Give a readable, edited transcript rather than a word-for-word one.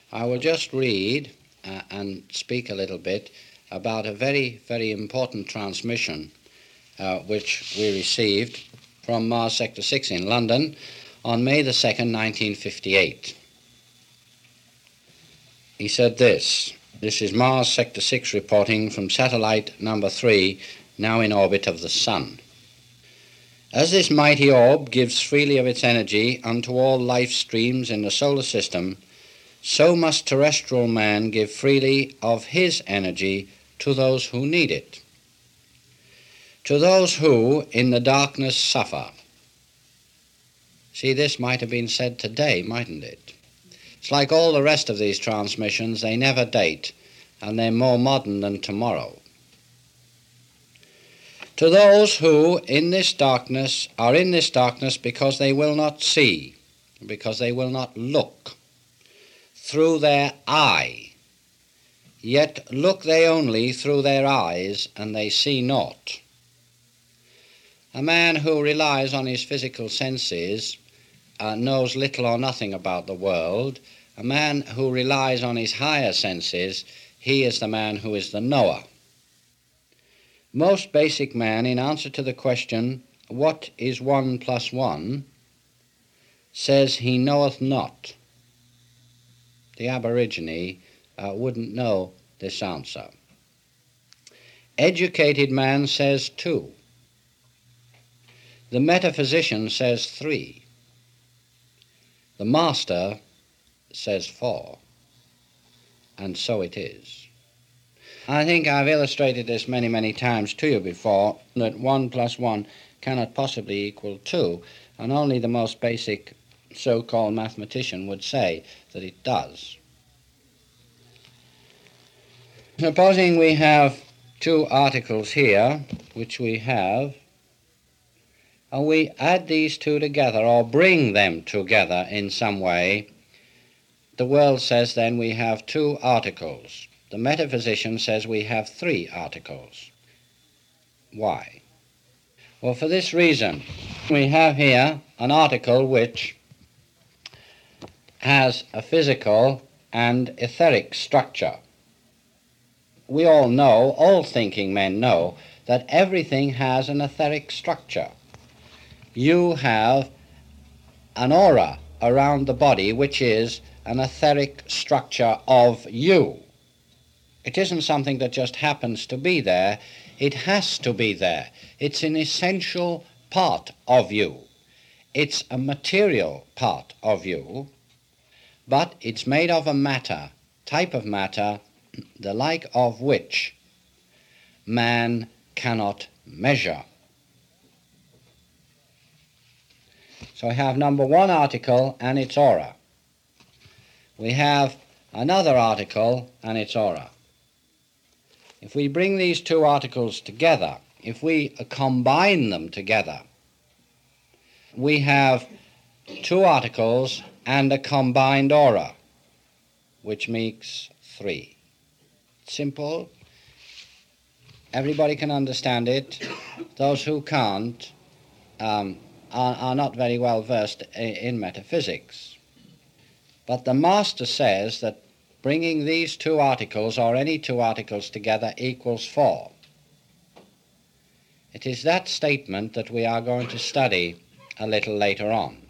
I will just read and speak a little bit about a very, very important transmission which we received from Mars Sector 6 in London on May the 2nd, 1958. He said this is Mars Sector 6 reporting from satellite number 3, now in orbit of the Sun. As this mighty orb gives freely of its energy unto all life streams in the solar system, so must terrestrial man give freely of his energy to those who need it, to those who in the darkness suffer. See, this might have been said today, mightn't it? It's like all the rest of these transmissions, they never date, and they're more modern than tomorrow. To those who in this darkness are in this darkness because they will not see, because they will not look through their eye, yet look they only through their eyes, and they see not. A man who relies on his physical senses knows little or nothing about the world. A man who relies on his higher senses, he is the man who is the knower. Most basic man, in answer to the question, what is 1 plus 1, says he knoweth not. The aborigine wouldn't know this answer. Educated man says 2. The metaphysician says 3. The master says 4. And so it is. I think I've illustrated this many, many times to you before, that 1 plus 1 cannot possibly equal 2, and only the most basic so-called mathematician would say that it does. Supposing we have 2 articles here, which we have, and we add these 2 together or bring them together in some way, the world says then we have 2 articles. The metaphysician says we have 3 articles. Why? Well, for this reason. We have here an article which has a physical and etheric structure. We all know, all thinking men know, that everything has an etheric structure. You have an aura around the body which is an etheric structure of you. It isn't something that just happens to be there. It has to be there. It's an essential part of you. It's a material part of you, but it's made of a matter, type of matter, the like of which man cannot measure. So we have number 1 article and its aura. We have another article and its aura. If we bring these 2 articles together, if we combine them together, we have 2 articles and a combined aura, which makes 3. Simple. Everybody can understand it. Those who can't are not very well versed in metaphysics. But the master says that bringing these 2 articles, or any 2 articles together, equals 4. It is that statement that we are going to study a little later on.